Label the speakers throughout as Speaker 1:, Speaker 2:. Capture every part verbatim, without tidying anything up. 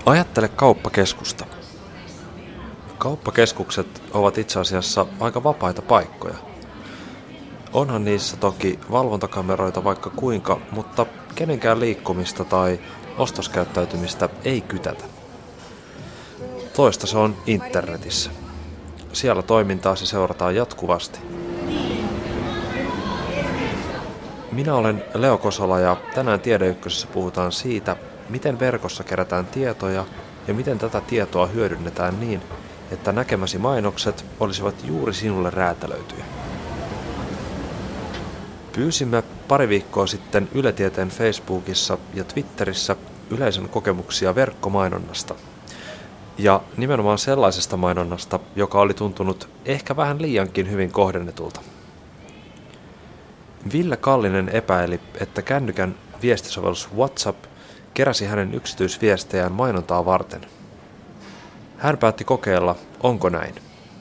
Speaker 1: Ajattele kauppakeskusta. Kauppakeskukset ovat itse asiassa aika vapaita paikkoja. Onhan niissä toki valvontakameroita vaikka kuinka, mutta kenenkään liikkumista tai ostoskäyttäytymistä ei kytätä. Toista se on internetissä. Siellä toimintaa se seurataan jatkuvasti. Minä olen Leo Kosola ja tänään Tiedeykkösessä puhutaan siitä, miten verkossa kerätään tietoja ja miten tätä tietoa hyödynnetään niin, että näkemäsi mainokset olisivat juuri sinulle räätälöityjä. Pyysimme pari viikkoa sitten Yle Tieteen Facebookissa ja Twitterissä yleisön kokemuksia verkkomainonnasta. Ja nimenomaan sellaisesta mainonnasta, joka oli tuntunut ehkä vähän liiankin hyvin kohdennetulta. Ville Kallinen epäili, että kännykän viestisovellus WhatsApp keräsi hänen yksityisviestejään mainontaa varten. Hän päätti kokeilla, onko näin.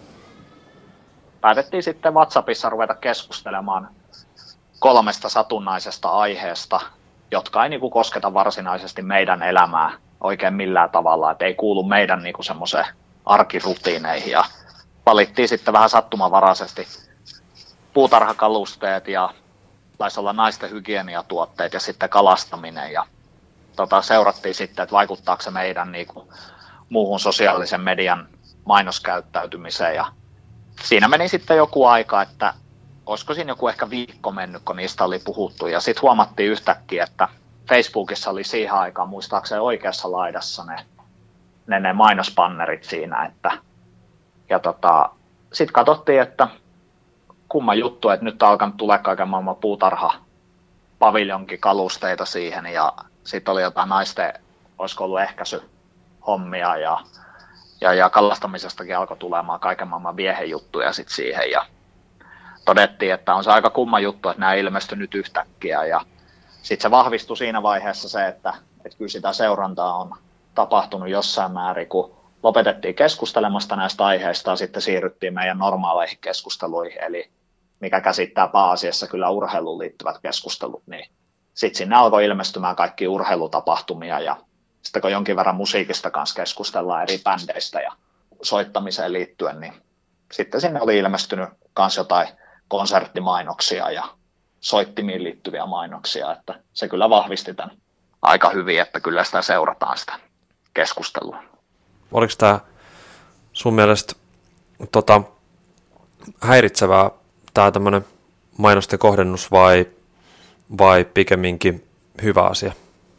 Speaker 2: Päätettiin sitten WhatsAppissa ruveta keskustelemaan kolmesta satunnaisesta aiheesta, jotka ei niin kuin kosketa varsinaisesti meidän elämää oikein millään tavalla, että ei kuulu meidän niin kuin semmoiseen arkirutiineihin. Ja valittiin sitten vähän sattumanvaraisesti puutarhakalusteet ja taisi olla naisten hygieniatuotteet ja sitten kalastaminen. Ja tota, seurattiin sitten, että vaikuttaako se meidän niin kuin muuhun sosiaalisen median mainoskäyttäytymiseen. Ja siinä meni sitten joku aika, että olisiko siinä joku ehkä viikko mennyt, kun niistä oli puhuttu. Ja sitten huomattiin yhtäkkiä, että Facebookissa oli siihen aikaan muistaakseni oikeassa laidassa ne, ne, ne mainospannerit siinä. Että, ja tota, sitten katsottiin, että kumma juttu, että nyt on alkanut tulla kaiken maailman puutarha paviljonkin kalusteita siihen. Ja sitten oli jotain naisten, olisiko ollut ehkäisyhommia ja, ja, ja kalastamisestakin alkoi tulemaan kaiken maailman viehejuttuja sitten siihen. Ja todettiin, että on se aika kumma juttu, että nämä ilmestyi nyt yhtäkkiä. Ja sitten se vahvistui siinä vaiheessa se, että, että kyllä sitä seurantaa on tapahtunut jossain määrin, kun lopetettiin keskustelemasta näistä aiheista ja sitten siirryttiin meidän normaaleihin keskusteluihin, eli mikä käsittää pääasiassa kyllä urheiluun liittyvät keskustelut, niin sitten sinne alkoi ilmestymään kaikki urheilutapahtumia ja sitten kun jonkin verran musiikista kanssa keskustellaan eri bändeistä ja soittamiseen liittyen, niin sitten sinne oli ilmestynyt myös jotain konserttimainoksia ja soittimiin liittyviä mainoksia, että se kyllä vahvisti tämän aika hyvin, että kyllä sitä seurataan sitä keskustelua.
Speaker 1: Oliko tämä sun mielestä tota, häiritsevää tämä tämmöinen mainosten kohdennus vai, vai pikemminkin hyvä asia?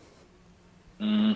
Speaker 2: Mm.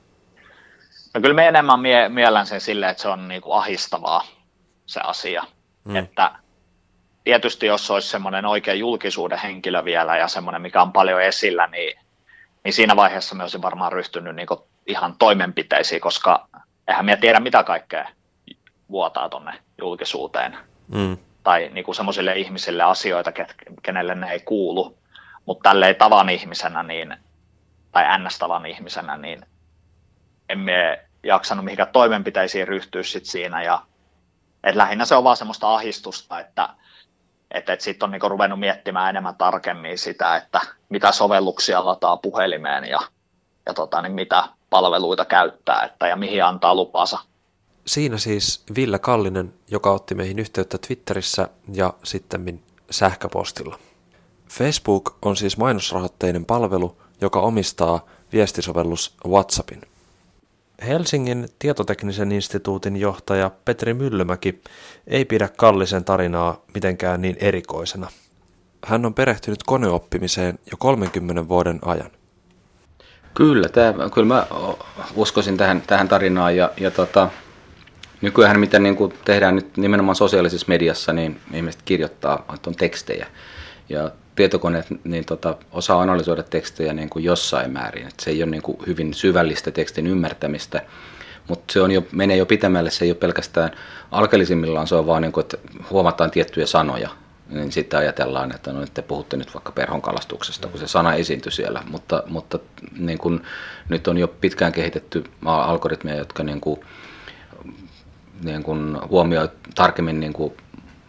Speaker 2: No kyllä me enemmän mie- miellän sen silleen, että se on niinku ahistavaa se asia, mm. että tietysti jos olisi semmoinen oikein julkisuuden henkilö vielä ja semmoinen, mikä on paljon esillä, niin, niin siinä vaiheessa me olisin varmaan ryhtynyt niinku ihan toimenpiteisiin, koska eihän minä tiedä mitä kaikkea vuotaa tuonne julkisuuteen. Mm. Tai niinku semmoisille ihmisille asioita, kenelle ne ei kuulu, mutta tälleen tavan ihmisenä niin, tai ns-tavan ihmisenä, niin emme jaksanut mihinkään toimenpiteisiin ryhtyä sit siinä. Ja, et lähinnä se on vaan semmoista ahdistusta, että et, et sitten on niinku ruvennut miettimään enemmän tarkemmin sitä, että mitä sovelluksia lataa puhelimeen ja, ja tota, niin mitä palveluita käyttää että, ja mihin antaa lupansa.
Speaker 1: Siinä siis Ville Kallinen, joka otti meihin yhteyttä Twitterissä ja sittemmin sähköpostilla. Facebook on siis mainosrahoitteinen palvelu, joka omistaa viestisovellus WhatsAppin. Helsingin tietoteknisen instituutin johtaja Petri Myllymäki ei pidä Kallisen tarinaa mitenkään niin erikoisena. Hän on perehtynyt koneoppimiseen jo kolmenkymmenen vuoden ajan.
Speaker 3: Kyllä, tämä, kyllä mä uskoisin tähän, tähän tarinaan ja, ja tota, nykyään mitä niin kuin tehdään nyt nimenomaan sosiaalisessa mediassa, niin ihmiset kirjoittaa on tekstejä ja tietokoneet niin tota, osaa analysoida tekstejä niin kuin jossain määrin. Et se ei ole niin kuin hyvin syvällistä tekstin ymmärtämistä, mutta se on jo, menee jo pitemmälle, se ei ole pelkästään alkeellisimmillaan, se on vaan niin kuin, että huomataan tiettyjä sanoja. Niin sitten ajatellaan, että no, te puhutte nyt vaikka perhonkalastuksesta, kun se sana esiintyi siellä, mutta, mutta niin kun, nyt on jo pitkään kehitetty algoritmeja, jotka niin kun, niin kun huomioi tarkemmin niin kun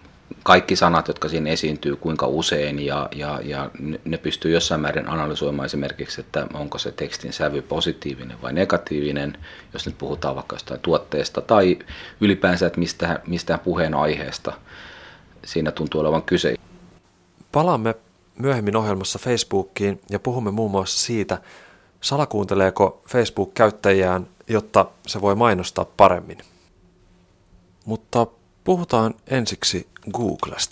Speaker 3: kaikki sanat, jotka siinä esiintyy, kuinka usein, ja, ja, ja ne pystyy jossain määrin analysoimaan esimerkiksi, että onko se tekstin sävy positiivinen vai negatiivinen, jos nyt puhutaan vaikka jostain tuotteesta, tai ylipäänsä, että mistä, mistään puheen aiheesta siinä tuntuu olevan kyse.
Speaker 1: Palaamme myöhemmin ohjelmassa Facebookiin ja puhumme muun muassa siitä, salakuunteleeko Facebook käyttäjiään, jotta se voi mainostaa paremmin. Mutta puhutaan ensiksi Googlesta.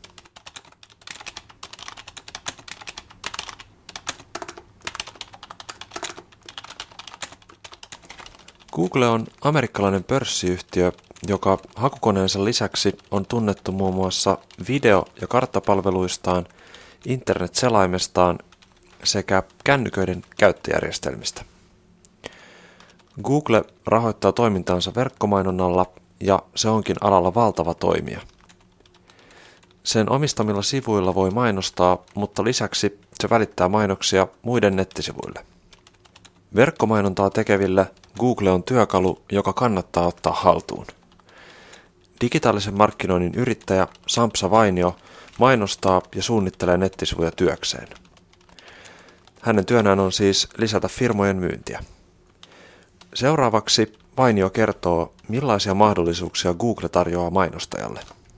Speaker 1: Google on amerikkalainen pörssiyhtiö, joka hakukoneensa lisäksi on tunnettu muun muassa video- ja karttapalveluistaan, internet-selaimestaan sekä kännyköiden käyttöjärjestelmistä. Google rahoittaa toimintaansa verkkomainonnalla ja se onkin alalla valtava toimija. Sen omistamilla sivuilla voi mainostaa, mutta lisäksi se välittää mainoksia muiden nettisivuille. Verkkomainontaa tekeville Google on työkalu, joka kannattaa ottaa haltuun. Digitaalisen markkinoinnin yrittäjä Sampsa Vainio mainostaa ja suunnittelee nettisivuja työkseen. Hänen työnään on siis lisätä firmojen myyntiä. Seuraavaksi Vainio kertoo, millaisia mahdollisuuksia Google tarjoaa mainostajalle.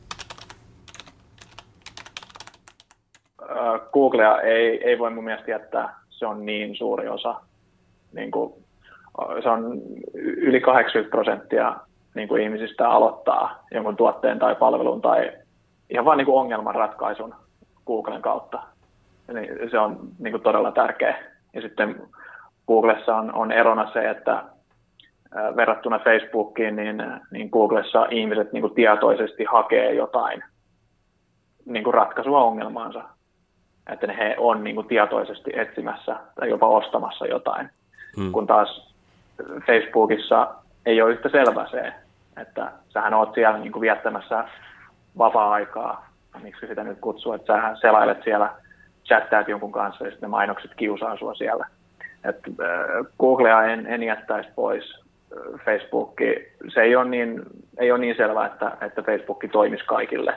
Speaker 4: Googlea ei, ei voi mun mielestä jättää, se on niin suuri osa. Niin kuin, se on yli kahdeksankymmentä prosenttia niin kuin ihmisistä aloittaa jonkun tuotteen tai palvelun tai ihan vain niin kuin ongelmanratkaisun Googlen kautta. Niin se on niin kuin todella tärkeä. Ja sitten Googlessa on, on erona se, että verrattuna Facebookiin, niin, niin Googlessa ihmiset niin kuin tietoisesti hakee jotain niin kuin ratkaisua ongelmaansa. Että he on niin kuin tietoisesti etsimässä tai jopa ostamassa jotain. Hmm. Kun taas Facebookissa ei ole yhtä selvä se, että sähän oot siellä niin kuin viettämässä vapaa-aikaa, miksi sitä nyt kutsuu, että sähän selailet siellä, chattaat jonkun kanssa ja sitten ne mainokset kiusaa sua siellä. Et, äh, Googlea en, en jättäisi pois. Facebook, se ei ole niin, ei ole niin selvä, että, että Facebook toimisi kaikille.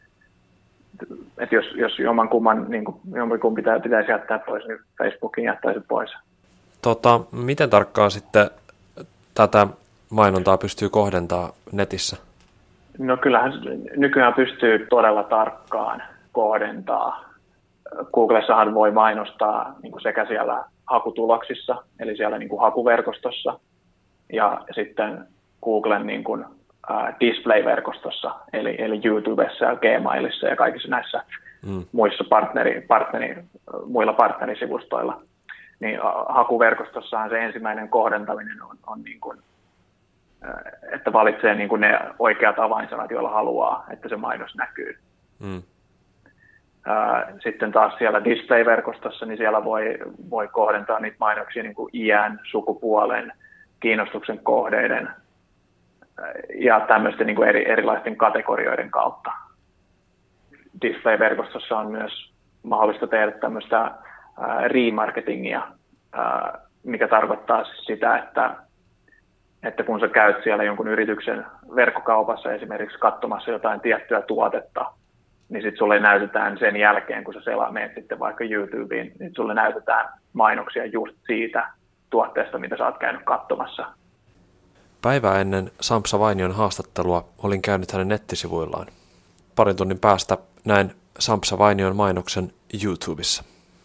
Speaker 4: Et jos, jos jommankumman niin jommankumman pitää, pitäisi jättää pois, niin Facebookin jättäisi pois.
Speaker 1: Tota, miten tarkkaan sitten tätä mainontaa pystyy kohdentamaan netissä?
Speaker 4: No kyllähän nykyään pystyy todella tarkkaan kohdentaa. Googlessahan voi mainostaa niin kuin sekä siellä hakutuloksissa, eli siellä niin kuin hakuverkostossa, ja sitten Googlen niin kuin, uh, display-verkostossa, eli, eli YouTubessa ja Gmailissa ja kaikissa näissä mm. muissa partneri, partneri, muilla partnerisivustoilla. Niin uh, hakuverkostossahan se ensimmäinen kohdentaminen on, on niin kuin, uh, että valitsee niin kuin ne oikeat avainsanat, joilla haluaa, että se mainos näkyy. Mm. Uh, sitten taas siellä display-verkostossa, niin siellä voi, voi kohdentaa niitä mainoksia niin kuin iän, sukupuolen, kiinnostuksen kohteiden ja tämmöisten niin kuin eri, erilaisten kategorioiden kautta. Display-verkostossa on myös mahdollista tehdä tämmöistä ää, remarketingia, ää, mikä tarkoittaa sitä, että, että kun sä käyt siellä jonkun yrityksen verkkokaupassa esimerkiksi katsomassa jotain tiettyä tuotetta, niin sitten sulle näytetään sen jälkeen, kun sä selaa, menet sitten vaikka YouTubeen, niin sulle näytetään mainoksia just siitä tuotteesta, mitä sä oot käynyt katsomassa.
Speaker 1: Päivää ennen Sampsa Vainion haastattelua olin käynyt hänen nettisivuillaan. Parin tunnin päästä näin Sampsa Vainion mainoksen YouTubessa.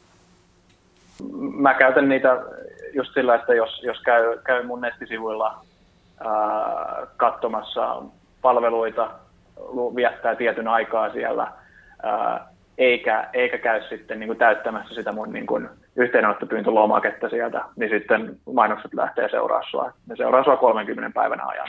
Speaker 4: Mä käytän niitä just sillä, että jos, jos käy, käy mun nettisivuilla ää, katsomassa palveluita, viettää tietyn aikaa siellä, ää, eikä, eikä käy sitten niin kuin täyttämässä sitä mun niin kuin yhteydenottopyyntölomaketta sieltä, niin sitten mainokset lähtee seuraa sua. Ne seuraa sua kolmenkymmenen päivän ajan.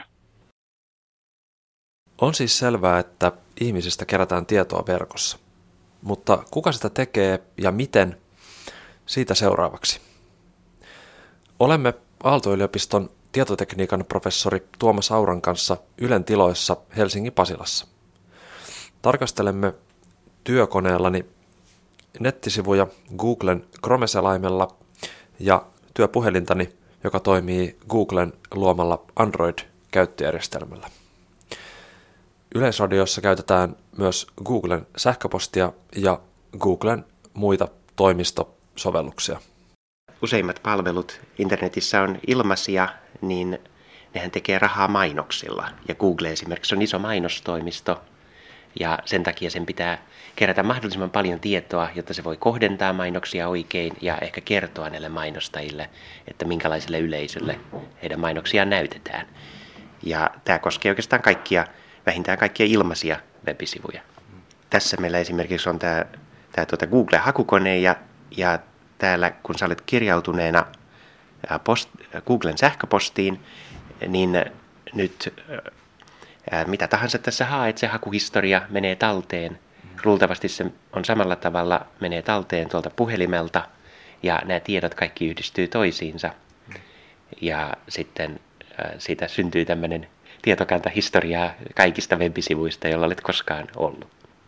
Speaker 1: On siis selvää, että ihmisistä kerätään tietoa verkossa. Mutta kuka sitä tekee ja miten? Siitä seuraavaksi. Olemme Aalto-yliopiston tietotekniikan professori Tuomas Auran kanssa Ylen tiloissa Helsingin Pasilassa. Tarkastelemme työkoneellani nettisivuja Googlen Chrome-selaimella ja työpuhelintani, joka toimii Googlen luomalla Android-käyttöjärjestelmällä. Yleisradiossa käytetään myös Googlen sähköpostia ja Googlen muita toimistosovelluksia.
Speaker 5: Useimmat palvelut internetissä on ilmaisia, niin nehän tekee rahaa mainoksilla. Ja Google esimerkiksi on iso mainostoimisto, ja sen takia sen pitää kerätä mahdollisimman paljon tietoa, jotta se voi kohdentaa mainoksia oikein ja ehkä kertoa näille mainostajille, että minkälaiselle yleisölle heidän mainoksiaan näytetään. Ja tämä koskee oikeastaan kaikkia, vähintään kaikkia ilmaisia web-sivuja. Tässä meillä esimerkiksi on tämä, tämä tuota Google-hakukone, ja, ja täällä kun sä olet kirjautuneena post, Googlen sähköpostiin, niin nyt ää, mitä tahansa tässä haet, se hakuhistoria menee talteen. Luultavasti se on samalla tavalla, menee talteen tuolta puhelimelta, ja nämä tiedot kaikki yhdistyy toisiinsa. Ja sitten ää, siitä syntyy tämmöinen tietokanta historiaa kaikista web-sivuista, jolla olet koskaan ollut.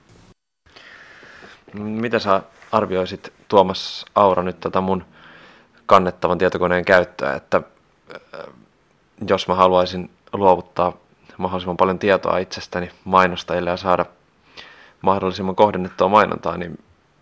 Speaker 1: Mitä sä arvioisit, Tuomas Aura, nyt tätä mun kannettavan tietokoneen käyttöä, että jos mä haluaisin luovuttaa mahdollisimman paljon tietoa itsestäni mainostajille ja saada mahdollisimman kohdennettua mainontaa, niin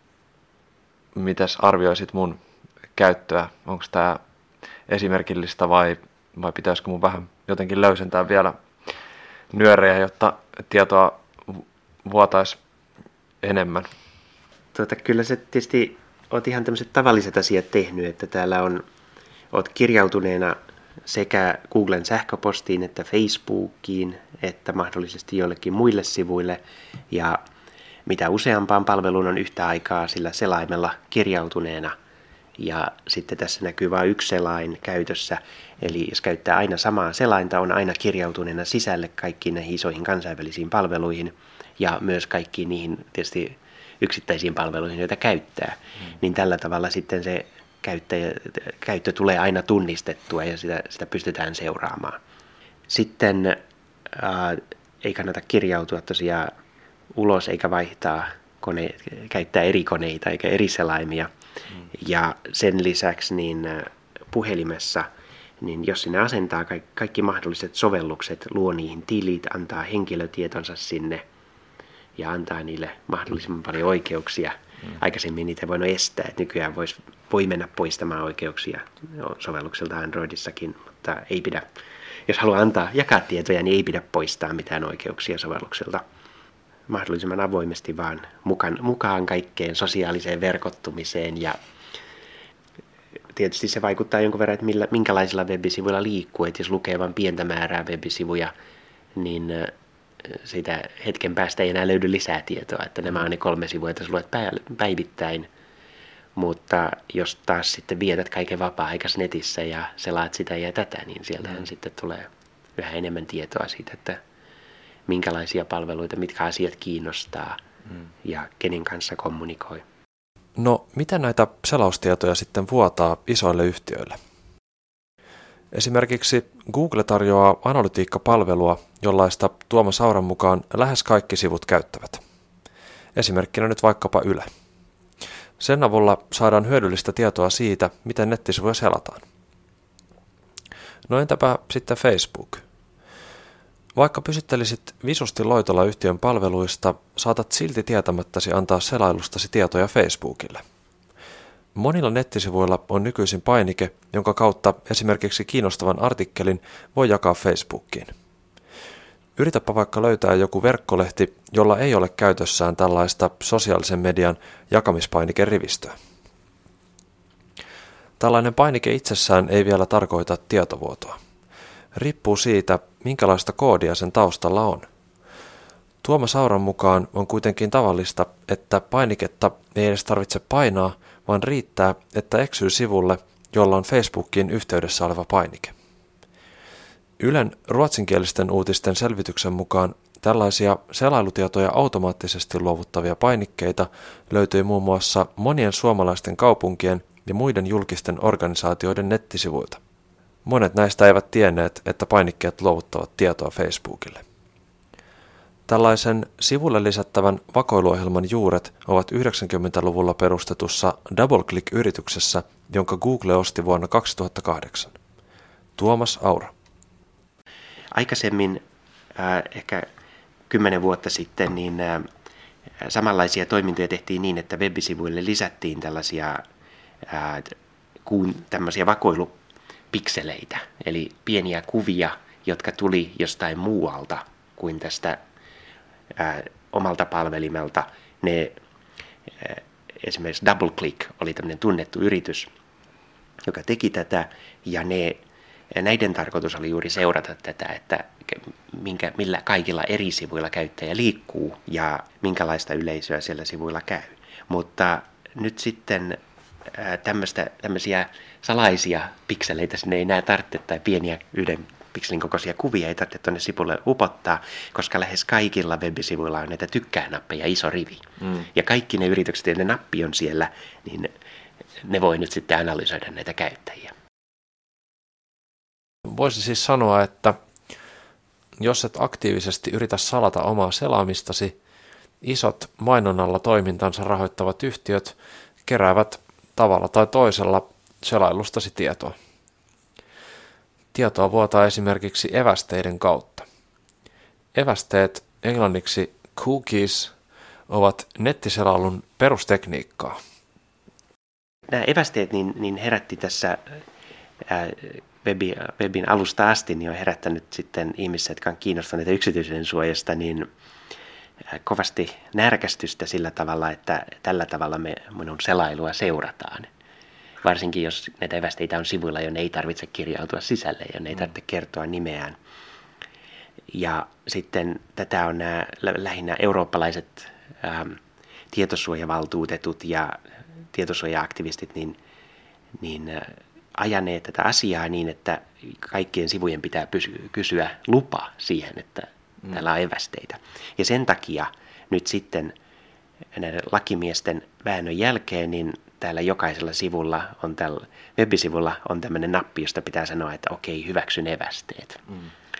Speaker 1: mitäs arvioisit mun käyttöä? Onko tämä esimerkillistä vai, vai pitäisikö mun vähän jotenkin löysentää vielä nyörejä, jotta tietoa vuotaisi enemmän?
Speaker 5: Tuota, kyllä sä tietysti oot ihan tämmöiset tavalliset asiat tehnyt, että täällä on, oot kirjautuneena sekä Googlen sähköpostiin että Facebookiin, että mahdollisesti joillekin muille sivuille, ja mitä useampaan palveluun on yhtä aikaa sillä selaimella kirjautuneena, ja sitten tässä näkyy vain yksi selain käytössä, eli jos käyttää aina samaa selainta, on aina kirjautuneena sisälle kaikkiin näihin isoihin kansainvälisiin palveluihin, ja myös kaikkiin niihin tietysti yksittäisiin palveluihin, joita käyttää, mm. niin tällä tavalla sitten se käyttäjä, käyttö tulee aina tunnistettua ja sitä, sitä pystytään seuraamaan. Sitten ää, ei kannata kirjautua tosiaan ulos eikä vaihtaa kone, käyttää eri koneita eikä eri selaimia. Mm. Ja sen lisäksi niin puhelimessa, niin jos sinne asentaa kaikki, kaikki mahdolliset sovellukset, luo niihin tilit, antaa henkilötietonsa sinne ja antaa niille mahdollisimman paljon oikeuksia. Mm. Aikaisemmin niitä ei voinut estää, että nykyään vois, voi mennä poistamaan oikeuksia sovellukselta Androidissakin, mutta ei pidä, jos haluaa antaa, jakaa tietoja, niin ei pidä poistaa mitään oikeuksia sovellukselta. Mahdollisimman avoimesti vaan mukaan, mukaan kaikkeen sosiaaliseen verkottumiseen, ja tietysti se vaikuttaa jonkun verran, että millä, minkälaisilla web-sivuilla liikkuu, että jos lukee vain pientä määrää web-sivuja, niin siitä hetken päästä ei enää löydy lisää tietoa, että nämä on ne kolme sivua, joita luet päivittäin. Mutta jos taas sitten vietät kaiken vapaa-aikas netissä ja selaat sitä ja tätä, niin sieltähän mm. sitten tulee yhä enemmän tietoa siitä, että minkälaisia palveluita, mitkä asiat kiinnostaa mm. ja kenen kanssa kommunikoi.
Speaker 1: No, miten näitä selaustietoja sitten vuotaa isoille yhtiöille? Esimerkiksi Google tarjoaa analytiikkapalvelua, jollaista Tuomas Auran mukaan lähes kaikki sivut käyttävät. Esimerkkinä nyt vaikkapa Yle. Sen avulla saadaan hyödyllistä tietoa siitä, miten nettisivuja selataan. No entäpä sitten Facebook? Vaikka pysyttelisit visusti loitolla yhtiön palveluista, saatat silti tietämättäsi antaa selailustasi tietoja Facebookille. Monilla nettisivuilla on nykyisin painike, jonka kautta esimerkiksi kiinnostavan artikkelin voi jakaa Facebookiin. Yritäpä vaikka löytää joku verkkolehti, jolla ei ole käytössään tällaista sosiaalisen median jakamispainike-rivistöä. Tällainen painike itsessään ei vielä tarkoita tietovuotoa. Riippuu siitä, minkälaista koodia sen taustalla on. Tuomas Auran mukaan on kuitenkin tavallista, että painiketta ei edes tarvitse painaa, vaan riittää, että eksyy sivulle, jolla on Facebookiin yhteydessä oleva painike. Ylen ruotsinkielisten uutisten selvityksen mukaan tällaisia selailutietoja automaattisesti luovuttavia painikkeita löytyy muun muassa monien suomalaisten kaupunkien ja muiden julkisten organisaatioiden nettisivuilta. Monet näistä eivät tienneet, että painikkeet luovuttavat tietoa Facebookille. Tällaisen sivulle lisättävän vakoiluohjelman juuret ovat yhdeksänkymmentäluvulla perustetussa DoubleClick-yrityksessä, jonka Google osti vuonna kaksituhattakahdeksan. Tuomas Aura.
Speaker 5: Aikaisemmin äh, ehkä kymmenen vuotta sitten, niin samanlaisia toimintoja tehtiin niin, että web-sivuille lisättiin tällaisia ää, kuun, tämmöisiä vakoilupikseleitä, eli pieniä kuvia, jotka tuli jostain muualta kuin tästä ää, omalta palvelimelta. Ne, ää, esimerkiksi DoubleClick oli tämmöinen tunnettu yritys, joka teki tätä, ja ne, näiden tarkoitus oli juuri seurata tätä, että minkä, millä kaikilla eri sivuilla käyttäjä liikkuu ja minkälaista yleisöä siellä sivuilla käy. Mutta nyt sitten tämmöistä, tämmöisiä salaisia pikseleitä sinne ei enää tarvitse, tai pieniä yhden pikselin kokoisia kuvia ei tarvitse tuonne sivulle upottaa, koska lähes kaikilla web-sivuilla on näitä tykkää-nappeja iso rivi. Mm. Ja kaikki ne yritykset, joiden nappi on siellä, niin ne voi nyt sitten analysoida näitä käyttäjiä.
Speaker 1: Voisi siis sanoa, että jos et aktiivisesti yritä salata omaa selaamistasi, isot mainonnalla toimintansa rahoittavat yhtiöt keräävät tavalla tai toisella selailustasi tietoa. Tietoa vuotaa esimerkiksi evästeiden kautta. Evästeet, englanniksi cookies, ovat nettiselailun perustekniikkaa.
Speaker 5: Nämä evästeet niin, niin herätti tässä ää, webi, webin alusta asti, niin on herättänyt sitten ihmiset, jotka on kiinnostuneita yksityisyyden suojasta, niin ää, kovasti närkästystä sillä tavalla, että tällä tavalla me minun selailua seurataan. Varsinkin jos näitä evästeitä on sivuilla, jonne ei tarvitse kirjautua sisälle, jonne ei tarvitse kertoa nimeään. Ja sitten tätä on nämä lähinnä eurooppalaiset ää, tietosuojavaltuutetut ja tietosuoja-aktivistit niin, niin ää, ajaneet tätä asiaa niin, että kaikkien sivujen pitää pysy, kysyä lupa siihen, että mm. täällä on evästeitä. Ja sen takia nyt sitten näiden lakimiesten väännön jälkeen, niin täällä jokaisella sivulla on tällä web-sivulla on tämmöinen nappi, josta pitää sanoa, että okei, hyväksyn evästeet. Mm.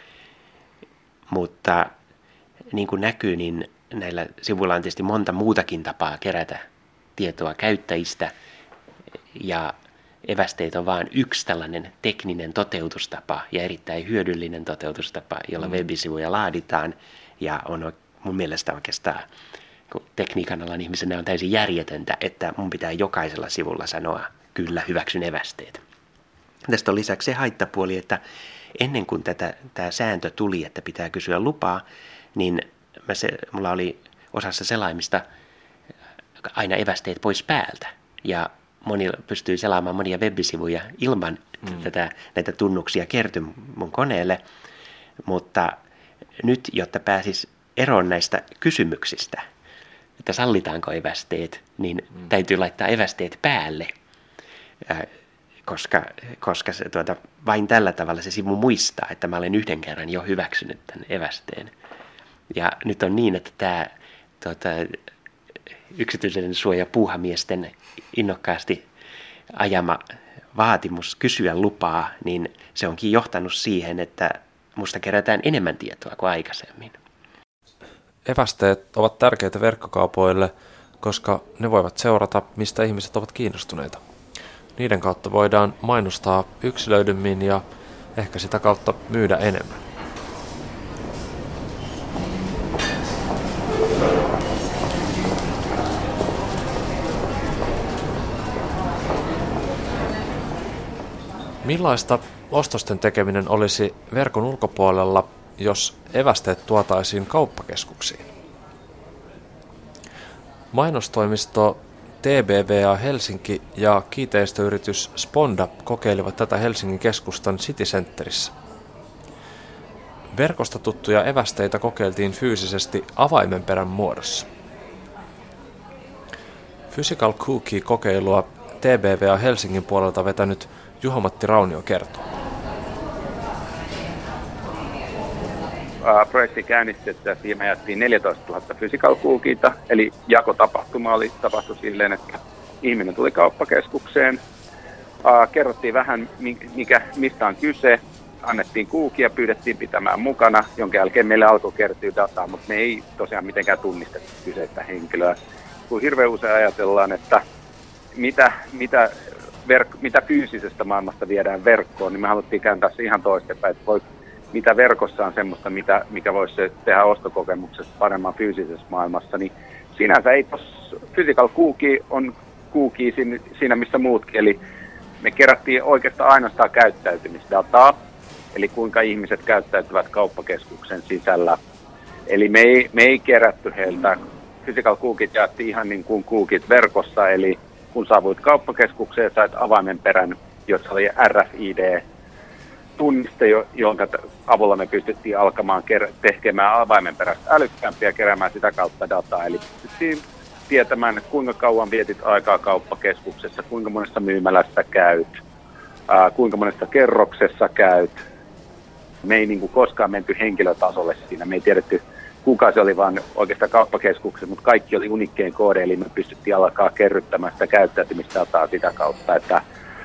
Speaker 5: Mutta niin kuin näkyy, niin näillä sivuilla on tietysti monta muutakin tapaa kerätä tietoa käyttäjistä, ja evästeet on vain yksi tällainen tekninen toteutustapa ja erittäin hyödyllinen toteutustapa, jolla mm. web-sivuja laaditaan, ja on mun mielestä oikeastaan, kun tekniikan alan ihmisenä on täysin järjetöntä, että mun pitää jokaisella sivulla sanoa, kyllä, hyväksyn evästeet. Tästä on lisäksi se haittapuoli, että ennen kuin tätä, tämä sääntö tuli, että pitää kysyä lupaa, niin mä se, mulla oli osassa selaimista aina evästeet pois päältä. Ja moni pystyi selaamaan monia web-sivuja ilman mm. tätä, näitä tunnuksia kertyi mun koneelle. Mutta nyt, jotta pääsis eroon näistä kysymyksistä, että sallitaanko evästeet, niin mm. täytyy laittaa evästeet päälle, koska, koska se, tuota, vain tällä tavalla se sivu muistaa, että mä olen yhden kerran jo hyväksynyt tämän evästeen. Ja nyt on niin, että tämä tuota, yksityisen suoja puuhamiesten innokkaasti ajama vaatimus kysyä lupaa, niin se onkin johtanut siihen, että musta kerätään enemmän tietoa kuin aikaisemmin.
Speaker 1: Evästeet ovat tärkeitä verkkokaupoille, koska ne voivat seurata, mistä ihmiset ovat kiinnostuneita. Niiden kautta voidaan mainostaa yksilöidymmin ja ehkä sitä kautta myydä enemmän. Millaista ostosten tekeminen olisi verkon ulkopuolella, jos evästeet tuotaisiin kauppakeskuksiin? Mainostoimisto T B V A Helsinki ja kiinteistöyritys Sponda kokeilivat tätä Helsingin keskustan City Centerissä. Verkosta tuttuja evästeitä kokeiltiin fyysisesti avaimenperän muodossa. Physical Cookie-kokeilua T B V A Helsingin puolelta vetänyt Juha-Matti Raunio kertoo.
Speaker 6: Projekti käynnistettyä me jaettiin neljätoistatuhatta physical cookieta, eli jakotapahtuma oli tapahtu silleen, että ihminen tuli kauppakeskukseen, kerrottiin vähän mikä, mistä on kyse, annettiin cookia, pyydettiin pitämään mukana, jonka jälkeen meille alkoi kertyä dataa, mutta me ei tosiaan mitenkään tunnistettu kyseistä henkilöä. Kun hirveän usein ajatellaan, että mitä, mitä, verk, mitä fyysisestä maailmasta viedään verkkoon, niin me haluttiin kääntää se ihan toistepäin, että voi mitä verkossa on semmoista, mitä, mikä voisi tehdä ostokokemuksesta paremman fyysisessä maailmassa, niin sinänsä ei tuossa Physical Cookie on cookie siinä missä muutkin, eli me kerättiin oikeastaan ainoastaan käyttäytymisdataa, eli kuinka ihmiset käyttäytyvät kauppakeskuksen sisällä. Eli me ei, me ei kerätty heiltä, Physical Cookit jaettiin ihan niin kuin cookit verkossa, eli kun saavuit kauppakeskukseen, sait avaimen perän, jossa oli R F I D-tunniste, jonka avulla me pystyttiin alkamaan tekemään avaimen perästä älykkäämpiä ja keräämään sitä kautta dataa. Eli pystyttiin tietämään, että kuinka kauan vietit aikaa kauppakeskuksessa, kuinka monessa myymälässä käyt, ää, kuinka monessa kerroksessa käyt. Me ei niin kuin koskaan menty henkilötasolle siinä. Me ei tiedetty, kuka se oli, vaan oikeastaan kauppakeskuksessa, mutta kaikki oli unikkeen koode, eli me pystyttiin alkaa kerryttämään sitä käyttäytymisdataa sitä kautta, että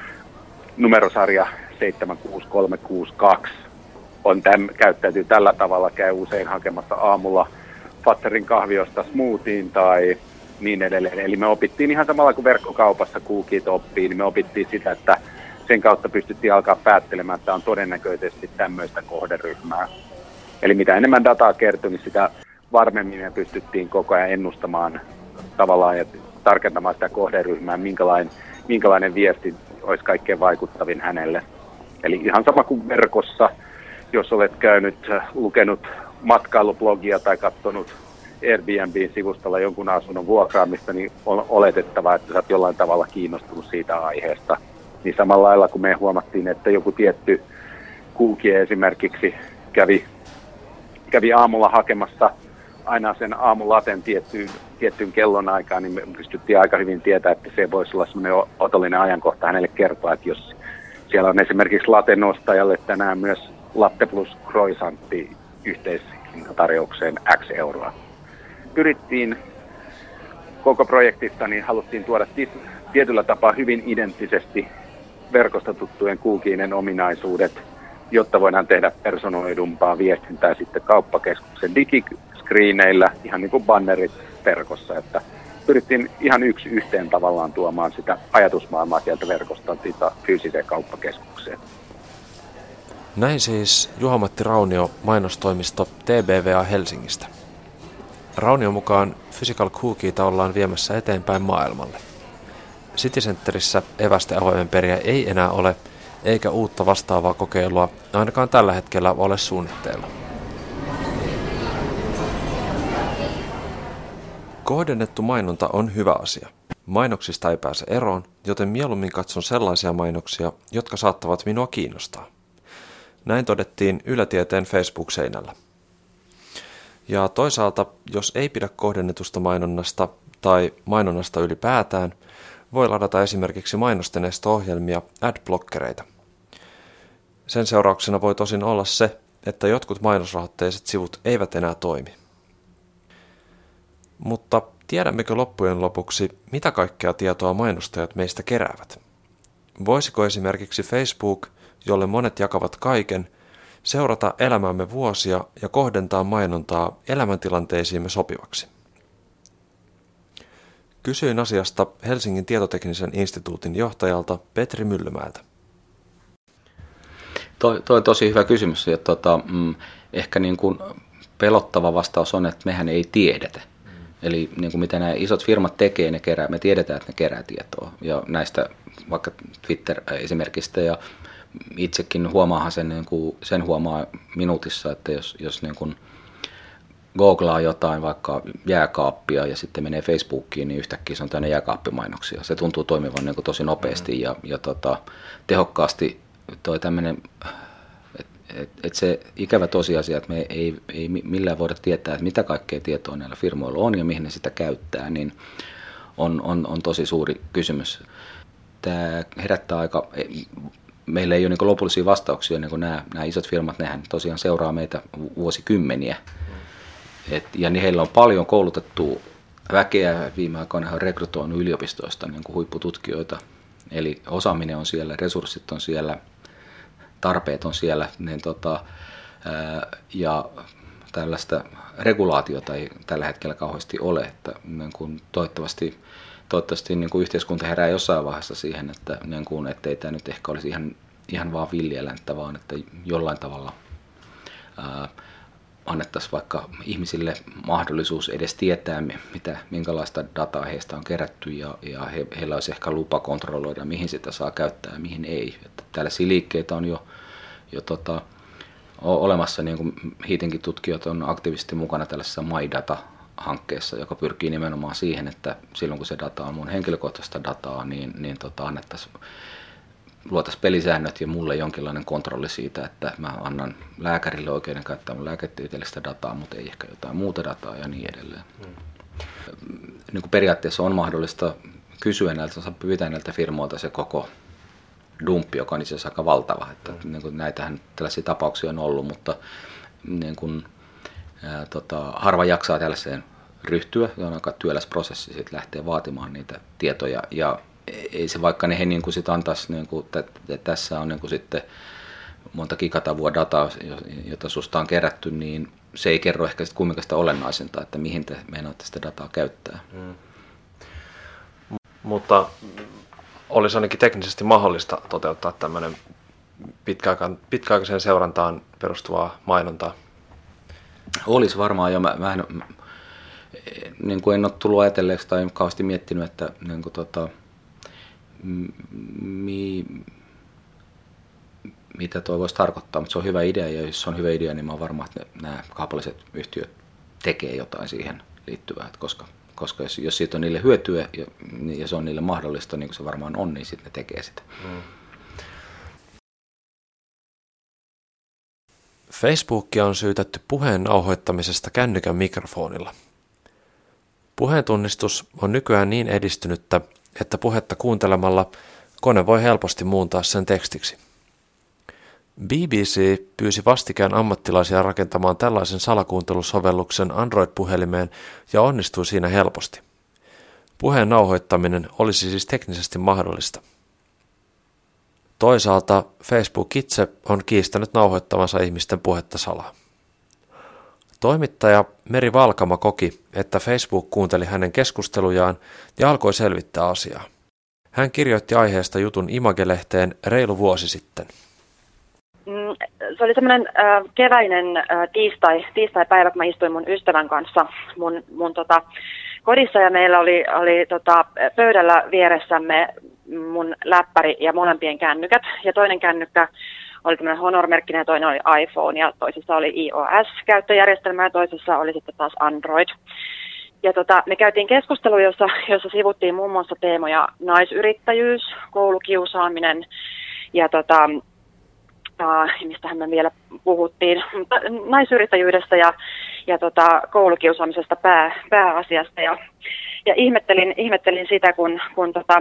Speaker 6: numerosarja seitsemän kuusi kolme kuusi kaksi on täm, käyttäytyy tällä tavalla, käy usein hakemassa aamulla Fatterin kahviosta smoothien tai niin edelleen. Eli me opittiin ihan samalla kuin verkkokaupassa Cookit oppii, niin me opittiin sitä, että sen kautta pystyttiin alkaa päättelemään, että on todennäköisesti tämmöistä kohderyhmää. Eli mitä enemmän dataa kertyi, niin sitä varmemmin me pystyttiin koko ajan ennustamaan tavallaan ja tarkentamaan sitä kohderyhmää, minkälainen, minkälainen viesti olisi kaikkein vaikuttavin hänelle. Eli ihan sama kuin verkossa, jos olet käynyt, lukenut matkailublogia tai katsonut Airbnb-sivustalla jonkun asunnon vuokraamista, niin on oletettavaa, että sä oot jollain tavalla kiinnostunut siitä aiheesta. Niin samalla lailla, kun me huomattiin, että joku tietty cookie esimerkiksi kävi, kävi aamulla hakemassa aina sen aamulaten tiettyyn, tiettyyn kellonaikaan, niin me pystyttiin aika hyvin tietää, että se voisi olla sellainen otollinen ajankohta hänelle kertoa, että jos siellä on esimerkiksi laten ostajalle tänään myös latte plus croissantti yhteishintatarjoukseen X euroa. Pyrittiin koko projektista, niin haluttiin tuoda tietyllä tapaa hyvin identtisesti verkosta tuttujen cookien ominaisuudet, jotta voidaan tehdä personoidumpaa viestintää sitten kauppakeskuksen digiskriineillä, ihan niin kuin bannerit verkossa, että pyrittiin ihan yksi yhteen tavallaan tuomaan sitä ajatusmaailmaa sieltä verkosta fyysiseen kauppakeskukseen.
Speaker 1: Näin siis Juha-Matti Raunio mainostoimisto T B V A Helsingistä. Raunion mukaan Physical Cookieta ollaan viemässä eteenpäin maailmalle. Citycenterissä evästeavoimen periä ei enää ole, eikä uutta vastaavaa kokeilua ainakaan tällä hetkellä ole suunnitteilla. Kohdennettu mainonta on hyvä asia. Mainoksista ei pääse eroon, joten mieluummin katson sellaisia mainoksia, jotka saattavat minua kiinnostaa. Näin todettiin Yle Tieteen Facebook-seinällä. Ja toisaalta, jos ei pidä kohdennetusta mainonnasta tai mainonnasta ylipäätään, voi ladata esimerkiksi mainosten esto-ohjelmia adblockereita. Sen seurauksena voi tosin olla se, että jotkut mainosrahoitteiset sivut eivät enää toimi. Mutta tiedämmekö loppujen lopuksi, mitä kaikkea tietoa mainostajat meistä keräävät? Voisiko esimerkiksi Facebook, jolle monet jakavat kaiken, seurata elämämme vuosia ja kohdentaa mainontaa elämäntilanteisiimme sopivaksi? Kysyin asiasta Helsingin tietoteknisen instituutin johtajalta Petri Myllymäeltä.
Speaker 3: Toi, toi on tosi hyvä kysymys. Ja tota, mm, ehkä niin kuin pelottava vastaus on, että mehän ei tiedetä. Mm. Eli niin kuin mitä nämä isot firmat tekee, ne kerää, me tiedetään, että ne kerää tietoa. Ja näistä vaikka Twitter-esimerkistä ja itsekin huomaahan sen, niin kuin, sen huomaa minuutissa, että jos, jos niin kuin googlaa jotain, vaikka jääkaappia ja sitten menee Facebookiin, niin yhtäkkiä se on täynnä jääkaappimainoksia. Se tuntuu toimivan niin kuin tosi nopeasti mm. ja, ja tota, tehokkaasti. Toi tämmöinen, että et, et se ikävä tosiasia, että me ei, ei millään voida tietää, että mitä kaikkea tietoa näillä firmoilla on ja mihin ne sitä käyttää, niin on, on, on tosi suuri kysymys. Tämä herättää aika, meillä ei ole niin kuin lopullisia vastauksia, niin kuin nämä, nämä isot firmat, nehän tosiaan seuraa meitä vuosikymmeniä. Et, ja niin heillä on paljon koulutettua väkeä, viime aikoina on rekrytoinut yliopistoista niin kuin huippututkijoita, eli osaaminen on siellä, resurssit on siellä, tarpeet on siellä, niin tota, ää, ja tällaista regulaatiota ei tällä hetkellä kauheasti ole, että niin kuin toivottavasti, toivottavasti niin kuin yhteiskunta herää jossain vaiheessa siihen, että niin kuin, ettei tämä nyt ehkä olisi ihan, ihan vaan villieläintä, vaan että jollain tavalla ää, annettaisiin vaikka ihmisille mahdollisuus edes tietää, mitä, minkälaista dataa heistä on kerätty ja, ja he, heillä olisi ehkä lupa kontrolloida, mihin sitä saa käyttää ja mihin ei. Että tällaisia liikkeitä on jo, jo tota, olemassa, niin kuin Hiitinkin tutkijat on aktiivisesti mukana tällaisessa MyData-hankkeessa, joka pyrkii nimenomaan siihen, että silloin kun se data on mun henkilökohtaista dataa, niin, niin tota, annettaisiin luotaisiin pelisäännöt ja mulle jonkinlainen kontrolli siitä, että mä annan lääkärille oikeuden käyttää mun lääketieteellistä dataa, mutta ei ehkä jotain muuta dataa ja niin edelleen. Mm. Niin kuin periaatteessa on mahdollista kysyä näiltä, pyytää näiltä firmoilta se koko dumppi, joka on itse asiassa aika valtava. Että, mm. niin kuin näitähän tällaisia tapauksia on ollut, mutta niin kuin, ää, tota, harva jaksaa tällaiseen ryhtyä, ja on aika työläs prosessi sitten lähteä vaatimaan niitä tietoja. Ja ei se, vaikka ne he niin kuin sit antaisi, niin kuin, että tässä on niin kuin sitten monta gigatavua dataa, jota susta on kerätty, niin se ei kerro ehkä sitten kumminkaan sitä olennaisinta, että mihin te meinaatte sitä dataa käyttää.
Speaker 1: Mm. Mutta olisi ainakin teknisesti mahdollista toteuttaa tämmöinen pitkäaikaiseen seurantaan perustuvaa mainontaa?
Speaker 3: Olisi varmaan, ja mä, mä en, niin kuin en ole tullut ajatelleeksi tai kauheasti miettinyt, että niin kuin tota, Mi, mitä tuo voisi tarkoittaa, mutta se on hyvä idea, ja jos se on hyvä idea, niin mä oon varma, että nämä kaupalliset yhtiöt tekee jotain siihen liittyvää, että koska, koska jos, jos siitä on niille hyötyä ja, ja se on niille mahdollista, niin kuin se varmaan on, niin sitten ne tekee sitä. Hmm.
Speaker 1: Facebookia on syytetty puheen nauhoittamisesta kännykän mikrofonilla. Puheentunnistus on nykyään niin edistynyttä, että puhetta kuuntelemalla kone voi helposti muuntaa sen tekstiksi. B B C pyysi vastikään ammattilaisia rakentamaan tällaisen salakuuntelusovelluksen Android-puhelimeen ja onnistui siinä helposti. Puheen nauhoittaminen olisi siis teknisesti mahdollista. Toisaalta Facebook itse on kiistänyt nauhoittamansa ihmisten puhetta salaa. Toimittaja Meri Valkama koki, että Facebook kuunteli hänen keskustelujaan ja alkoi selvittää asiaa. Hän kirjoitti aiheesta jutun Image-lehteen reilu vuosi sitten.
Speaker 7: Se oli semmoinen äh, keväinen äh, tiistai, tiistai-päivä, kun mä istuin mun ystävän kanssa mun, mun tota, kodissa ja meillä oli, oli tota, pöydällä vieressämme mun läppäri ja molempien kännykät ja toinen kännykkä oli tämmöinen Honor-merkkinen ja toinen oli iPhone ja toisessa oli iOS-käyttöjärjestelmä ja toisessa oli sitten taas Android. Ja tota, me käytiin keskustelua, jossa, jossa sivuttiin muun muassa teemoja naisyrittäjyys, koulukiusaaminen ja tota, äh, mistähän me vielä puhuttiin, naisyrittäjyydestä ja, ja tota, koulukiusaamisesta pää, pääasiasta. Ja, ja ihmettelin, ihmettelin sitä, kun, kun tota,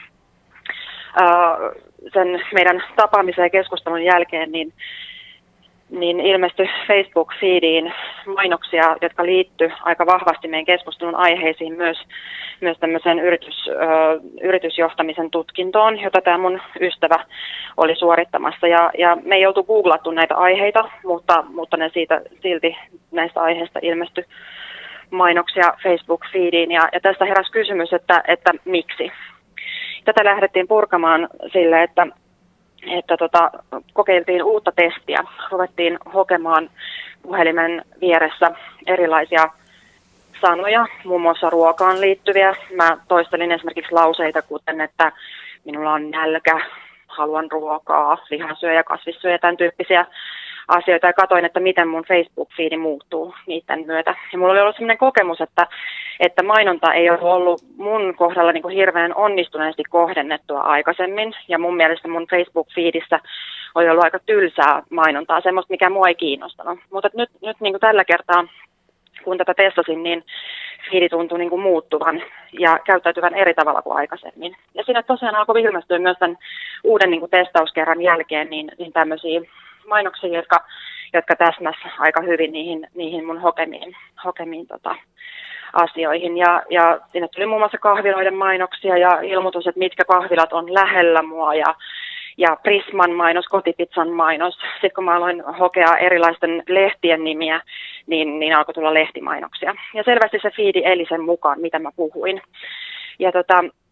Speaker 7: äh, sen meidän tapaamisen ja keskustelun jälkeen niin, niin ilmestyi Facebook-feediin mainoksia, jotka liittyy aika vahvasti meidän keskustelun aiheisiin, myös, myös tämmöiseen yritys, ö, yritysjohtamisen tutkintoon, jota tämä mun ystävä oli suorittamassa. Ja, ja me ei oltu googlattu näitä aiheita, mutta, mutta ne siitä silti näistä aiheista ilmestyi mainoksia Facebook-feediin. Ja, ja tästä heräsi kysymys, että, että miksi. Tätä lähdettiin purkamaan sille, että, että tota, kokeiltiin uutta testiä. Ruvettiin hokemaan puhelimen vieressä erilaisia sanoja, muun muassa ruokaan liittyviä. Mä toistelin esimerkiksi lauseita, kuten että minulla on nälkä, haluan ruokaa, lihansyöjä, kasvissyöjä, tämän tyyppisiä asioita. Ja katsoin, että miten mun Facebook-fiidi muuttuu niiden myötä. Ja mulla oli ollut sellainen kokemus, että, että mainonta ei ole ollut mun kohdalla niin kuin hirveän onnistuneesti kohdennettua aikaisemmin. Ja mun mielestä mun Facebook-fiidissä oli ollut aika tylsää mainontaa, semmoista, mikä mua ei kiinnostanut. Mutta nyt, nyt niin kuin tällä kertaa, kun tätä testasin, niin fiidi tuntui niin kuin muuttuvan ja käyttäytyvän eri tavalla kuin aikaisemmin. Ja siinä tosiaan alkoi ilmestyä myös tämän uuden niin kuin testauskerran jälkeen niin, niin tämmöisiä mainoksia, jotka, jotka täsmäsivät aika hyvin niihin, niihin mun hokemiin, hokemiin tota, asioihin. Ja, ja siinä tuli muun muassa kahviloiden mainoksia ja ilmoitus, että mitkä kahvilat on lähellä mua ja, ja Prisman mainos, kotipizzan mainos. Sitten kun mä aloin hokea erilaisten lehtien nimiä, niin, niin alkoi tulla lehtimainoksia. Ja selvästi se fiidi eli sen mukaan, mitä mä puhuin. Ja tota,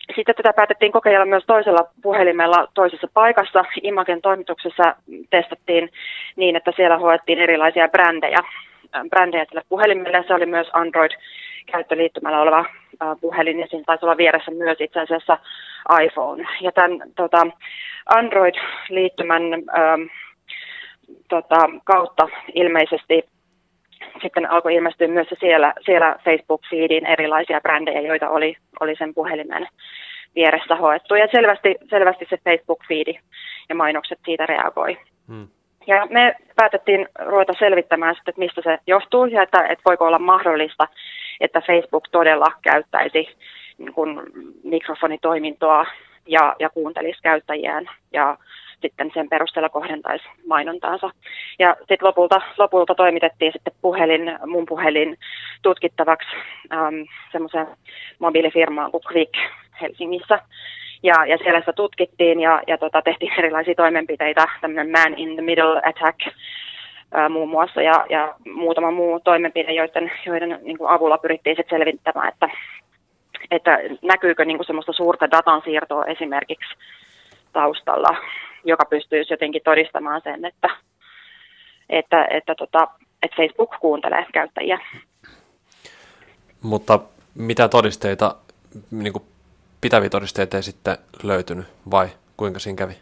Speaker 7: Sitten tätä päätettiin kokeilla myös toisella puhelimella toisessa paikassa. Imagen toimituksessa testattiin niin, että siellä hoettiin erilaisia brändejä, brändejä tälle puhelimelle. Se oli myös Android-käyttöliittymällä oleva puhelin ja siinä taisi olla vieressä myös itse asiassa iPhone. Ja tämän tota, Android-liittymän ähm, tota, kautta ilmeisesti sitten alkoi ilmestyä myös siellä, siellä Facebook-feediin erilaisia brändejä, joita oli, oli sen puhelimen vieressä hoettu. Ja selvästi, selvästi se Facebook-feedi ja mainokset siitä reagoi. Hmm. Ja me päätettiin ruveta selvittämään sitten, että mistä se johtuu ja että, että voiko olla mahdollista, että Facebook todella käyttäisi niin kuin mikrofonitoimintoa ja, ja kuuntelisi käyttäjiään ja sitten sen perusteella kohdentaisi mainontaansa. Ja sitten lopulta, lopulta toimitettiin sitten puhelin, mun puhelin tutkittavaksi ähm, semmoiseen mobiilifirmaan kuin Quick Helsingissä. Ja, ja siellä sitä tutkittiin ja, ja tota, tehtiin erilaisia toimenpiteitä, tämmöinen man in the middle attack ää, muun muassa ja, ja muutama muu toimenpide, joiden, joiden niin kuin avulla pyrittiin sitten selvittämään, että, että näkyykö niin kuin semmoista suurta datansiirtoa esimerkiksi taustalla, joka pystyisi jotenkin todistamaan sen, että, että, että, tota, että Facebook kuuntelee käyttäjiä.
Speaker 1: Mutta mitä todisteita, niin kuin pitäviä todisteita ei sitten löytynyt vai kuinka siinä kävi?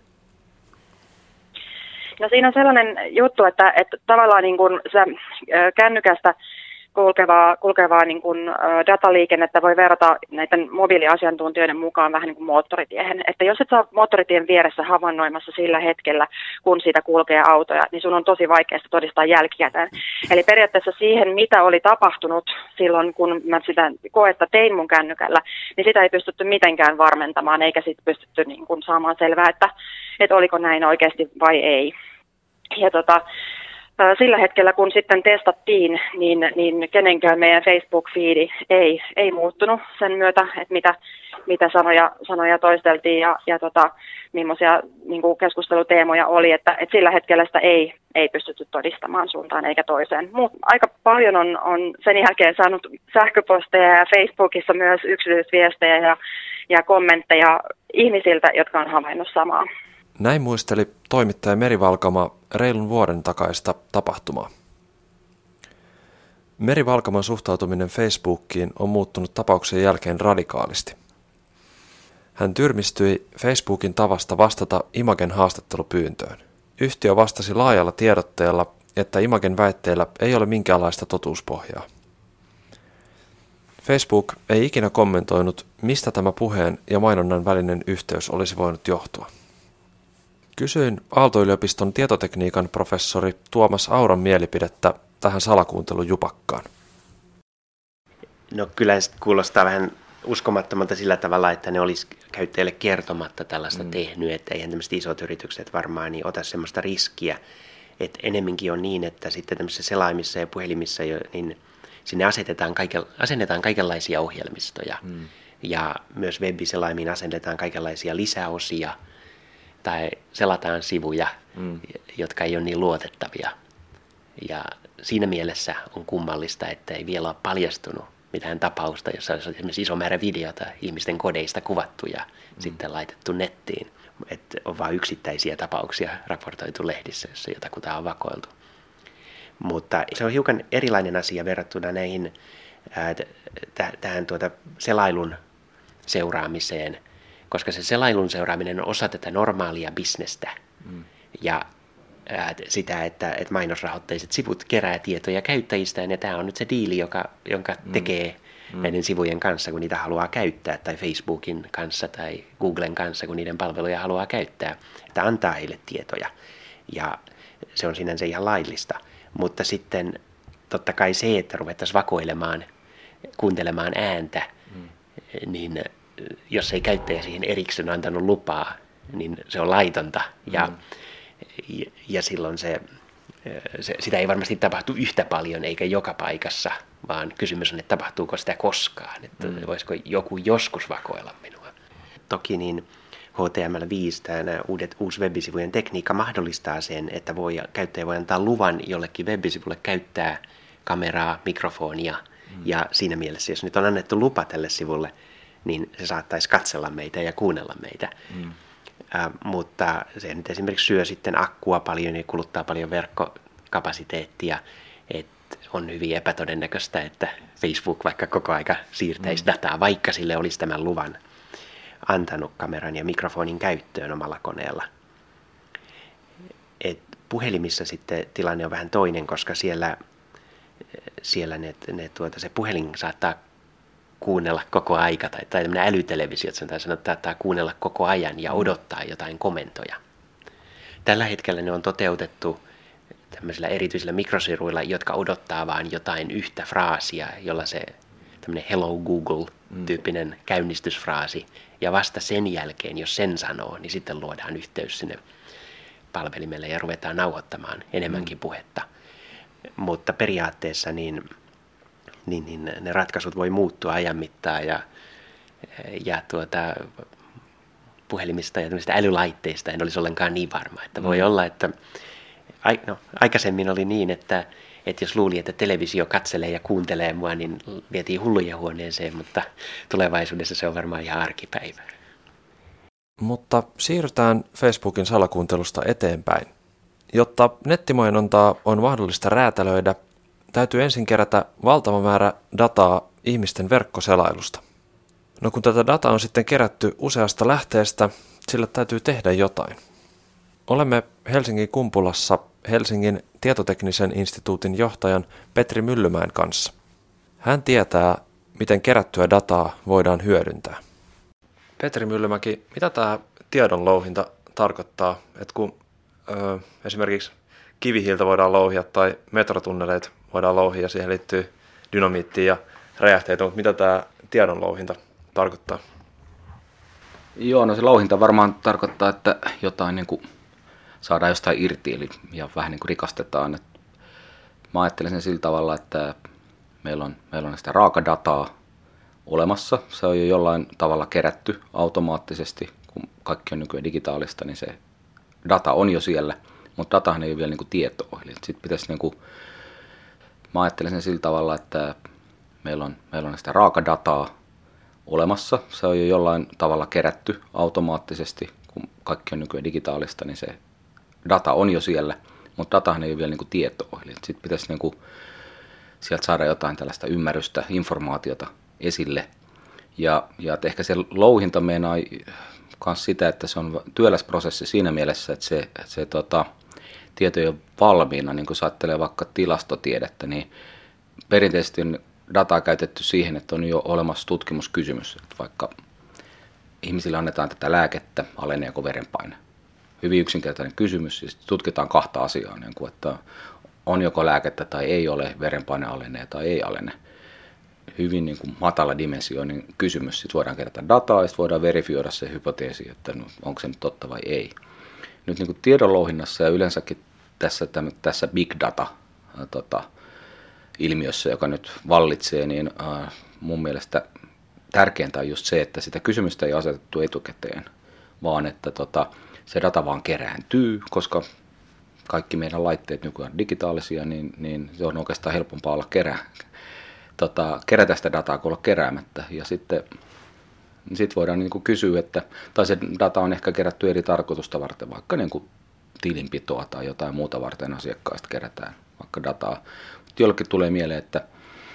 Speaker 7: No siinä on sellainen juttu, että, että tavallaan niin kuin se kännykästä kulkevaa, kulkevaa niin kuin dataliikennettä voi verrata näiden mobiiliasiantuntijoiden mukaan vähän niin kuin moottoritiehen. Että jos et saa moottoritien vieressä havainnoimassa sillä hetkellä, kun siitä kulkee autoja, niin sun on tosi vaikeasta todistaa jälkikäteen. Eli periaatteessa siihen, mitä oli tapahtunut silloin, kun mä sitä koetta tein mun kännykällä, niin sitä ei pystytty mitenkään varmentamaan, eikä sitten pystytty niin kuin saamaan selvää, että, että oliko näin oikeasti vai ei. Ja tota... Sillä hetkellä, kun sitten testattiin, niin, niin kenenkään meidän Facebook-fiidi ei, ei muuttunut sen myötä, että mitä, mitä sanoja, sanoja toisteltiin ja, ja tota, millaisia niin kuin keskusteluteemoja oli, että, että sillä hetkellä sitä ei, ei pystytty todistamaan suuntaan eikä toiseen. Mut aika paljon on, on sen jälkeen saanut sähköposteja ja Facebookissa myös yksityisviestejä ja, ja kommentteja ihmisiltä, jotka on havainnut samaa.
Speaker 1: Näin muisteli toimittaja Meri Valkama reilun vuoden takaista tapahtumaa. Meri Valkaman suhtautuminen Facebookiin on muuttunut tapauksen jälkeen radikaalisti. Hän tyrmistyi Facebookin tavasta vastata Imagen haastattelupyyntöön. Yhtiö vastasi laajalla tiedotteella, että Imagen väitteillä ei ole minkäänlaista totuuspohjaa. Facebook ei ikinä kommentoinut, mistä tämä puheen ja mainonnan välinen yhteys olisi voinut johtua. Kysyin Aalto-yliopiston tietotekniikan professori Tuomas Auran mielipidettä tähän salakuuntelujupakkaan.
Speaker 5: No kyllä se kuulostaa vähän uskomattomalta sillä tavalla, että ne olisi käyttäjille kertomatta tällaista mm. tehnyt, että eihän tämmöiset isot yritykset varmaan niin ota semmoista riskiä, että enemminkin on niin, että sitten tämmöisissä selaimissa ja puhelimissa jo, niin sinne asetetaan, kaiken, asennetaan kaikenlaisia ohjelmistoja mm. ja myös web-selaimiin asennetaan kaikenlaisia lisäosia tai selataan sivuja, mm. jotka ei ole niin luotettavia. Ja siinä mielessä on kummallista, että ei vielä ole paljastunut mitään tapausta, jossa olisi esimerkiksi iso määrä videota ihmisten kodeista kuvattu ja mm. sitten laitettu nettiin. Että on vain yksittäisiä tapauksia raportoitu lehdissä, jossa jotakuta on vakoiltu. Mutta se on hiukan erilainen asia verrattuna näihin ää, t- tähän tuota selailun seuraamiseen, koska se selailun seuraaminen on osa tätä normaalia bisnestä mm. ja ää, sitä, että, että mainosrahoitteiset sivut kerää tietoja käyttäjistään, ja tämä on nyt se diili, joka, jonka mm. tekee mm. näiden sivujen kanssa, kun niitä haluaa käyttää, tai Facebookin kanssa tai Googlen kanssa, kun niiden palveluja haluaa käyttää, että antaa heille tietoja, ja se on sinänsä ihan laillista. Mutta sitten totta kai se, että ruvettaisiin vakoilemaan, kuuntelemaan ääntä, mm. niin jos ei käyttäjä siihen erikseen antanut lupaa, niin se on laitonta. Ja, mm. ja, ja silloin se, se, sitä ei varmasti tapahtu yhtä paljon eikä joka paikassa, vaan kysymys on, että tapahtuuko sitä koskaan. Että mm. voisiko joku joskus vakoilla minua. Toki niin H T M L viisi, tämä uudet, uusi web-sivujen tekniikka mahdollistaa sen, että voi, käyttäjä voi antaa luvan jollekin web-sivulle käyttää kameraa, mikrofonia. Mm. Ja siinä mielessä, jos nyt on annettu lupa tälle sivulle niin se saattaisi katsella meitä ja kuunnella meitä. Mm. Äh, mutta se nyt esimerkiksi syö sitten akkua paljon ja kuluttaa paljon verkkokapasiteettia, että on hyvin epätodennäköistä, että Facebook vaikka koko aika siirtäisi mm. dataa, vaikka sille olisi tämän luvan antanut kameran ja mikrofonin käyttöön omalla koneella. Et puhelimissa sitten tilanne on vähän toinen, koska siellä, siellä ne, ne, tuota, se puhelin saattaa kuunnella koko aika, tai, tai tämmöinen älytelevisio, että sanotaan, että saattaa kuunnella koko ajan ja odottaa jotain komentoja. Tällä hetkellä ne on toteutettu tämmöisillä erityisillä mikrosiruilla, jotka odottaa vain jotain yhtä fraasia, jolla se tämmöinen Hello Google-tyyppinen mm. käynnistysfraasi, ja vasta sen jälkeen, jos sen sanoo, niin sitten luodaan yhteys sinne palvelimelle ja ruvetaan nauhoittamaan enemmänkin mm. puhetta. Mutta periaatteessa niin, niin, niin ne ratkaisut voi muuttua ajan mittaan ja, ja tuota, puhelimista ja älylaitteista en olisi ollenkaan niin varma. Että voi mm. olla, että no, aikaisemmin oli niin, että, että jos luuli, että televisio katselee ja kuuntelee mua, niin vietiin hullujen huoneeseen, mutta tulevaisuudessa se on varmaan ihan arkipäivää.
Speaker 1: Mutta siirrytään Facebookin salakuuntelusta eteenpäin. Jotta nettimainontaa on mahdollista räätälöidä, täytyy ensin kerätä valtava määrä dataa ihmisten verkkoselailusta. No kun tätä dataa on sitten kerätty useasta lähteestä, sillä täytyy tehdä jotain. Olemme Helsingin Kumpulassa Helsingin tietoteknisen instituutin johtajan Petri Myllymäen kanssa. Hän tietää, miten kerättyä dataa voidaan hyödyntää. Petri Myllymäki, mitä tämä tiedonlouhinta tarkoittaa? Että kun ö, esimerkiksi kivihiiltä voidaan louhia tai metrotunneleita voidaan louhia, siihen liittyy dynamiittia ja räjähteitä, mutta mitä tämä tiedonlouhinta tarkoittaa?
Speaker 3: Joo, no se louhinta varmaan tarkoittaa, että jotain niin kuin saadaan jostain irti eli, ja vähän niin kuin rikastetaan. Et mä ajattelen sen sillä tavalla, että meillä on, meillä on sitä raakadataa olemassa. Se on jo jollain tavalla kerätty automaattisesti, kun kaikki on nykyään digitaalista, niin se data on jo siellä, mutta datahan ei ole vielä niin kuin tietoa. Eli sit pitäisi, niin kuin, mä ajattelen sen sillä tavalla, että meillä on, meillä on sitä raakadataa olemassa. Se on jo jollain tavalla kerätty automaattisesti, kun kaikki on nykyään digitaalista, niin se data on jo siellä, mutta datahan ei ole vielä niin kuin tietoa. Eli sitten pitäisi niin kuin sieltä saada jotain tällaista ymmärrystä, informaatiota esille. Ja, ja ehkä se louhinta meinaa myös sitä, että se on työläs prosessi siinä mielessä, että se, että se tota, tieto ei ole valmiina. Niin kun sä ajattelee vaikka tilastotiedettä, niin perinteisesti on dataa käytetty siihen, että on jo olemassa tutkimuskysymys. Että vaikka ihmisille annetaan tätä lääkettä, aleneeko verenpaine. Hyvin yksinkertainen kysymys, siis tutkitaan kahta asiaa, niin kuin, että on joko lääkettä tai ei ole, verenpaine alenee tai ei alene. Hyvin niin kuin matala dimensioinen kysymys. Sitten voidaan kerätä dataa ja sitten voidaan verifioida se hypoteesi, että no, onko se nyt totta vai ei. Nyt niin kuin tiedonlouhinnassa ja yleensäkin tässä, tämän, tässä big data tota, ilmiössä, joka nyt vallitsee, niin äh, mun mielestä tärkeintä on just se, että sitä kysymystä ei asetettu etukäteen, vaan että tota, se data vaan kerääntyy, koska kaikki meidän laitteet nykyään digitaalisia, niin, niin se on oikeastaan helpompaa olla kerää, tota, kerätä sitä dataa kuin olla keräämättä. Ja sitten sit voidaan niin kuin kysyä, että, tai se data on ehkä kerätty eri tarkoitusta varten, vaikka niin kuin tilinpitoa tai jotain muuta varten asiakkaista kerätään vaikka dataa. Mutta jollekin tulee mieleen, että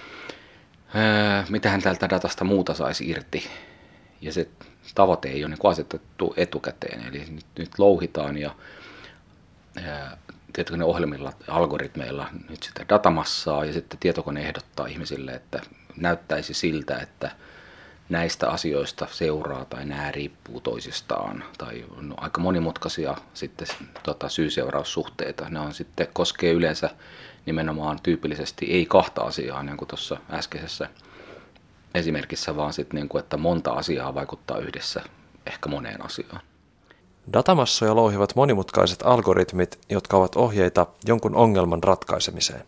Speaker 3: ää, mitähän tältä datasta muuta saisi irti. Ja se tavoite ei ole niin kuin asetettu etukäteen, eli nyt, nyt louhitaan ja ää, tietokoneohjelmilla, algoritmeilla nyt sitä datamassaa ja sitten tietokone ehdottaa ihmisille, että näyttäisi siltä, että näistä asioista seuraa tai nämä riippuu toisistaan tai on aika monimutkaisia sitten tota, syy-seuraussuhteita. Ne on sitten koskee yleensä nimenomaan tyypillisesti ei kahta asiaa, niin kuin tuossa äskeisessä esimerkissä, vaan sitten niin kuin, että monta asiaa vaikuttaa yhdessä ehkä moneen asiaan.
Speaker 1: Datamassoja louhivat monimutkaiset algoritmit, jotka ovat ohjeita jonkun ongelman ratkaisemiseen.